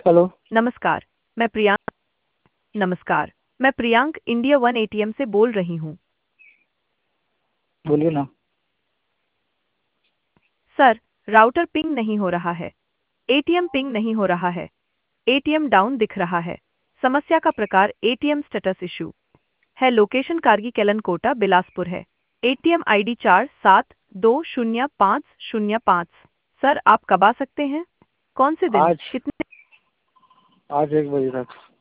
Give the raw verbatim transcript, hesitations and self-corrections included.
Hello. नमस्कार। मैं प्रियांक नमस्कार मैं प्रियांक इंडिया वन एटीएम से बोल रही हूँ। बोलिए ना। सर, राउटर पिंग नहीं हो रहा है। एटीएम पिंग नहीं हो रहा है। एटीएम डाउन दिख रहा है। समस्या का प्रकार एटीएम स्टेटस इशू है। लोकेशन कारगी केलन कोटा बिलासपुर है। एटीएम आईडी चार सात दो शून्य पाँच शून्य पाँच। सर, आप कब आ सकते हैं? कौन से दिन? आज कितने? आज एक बजे तक।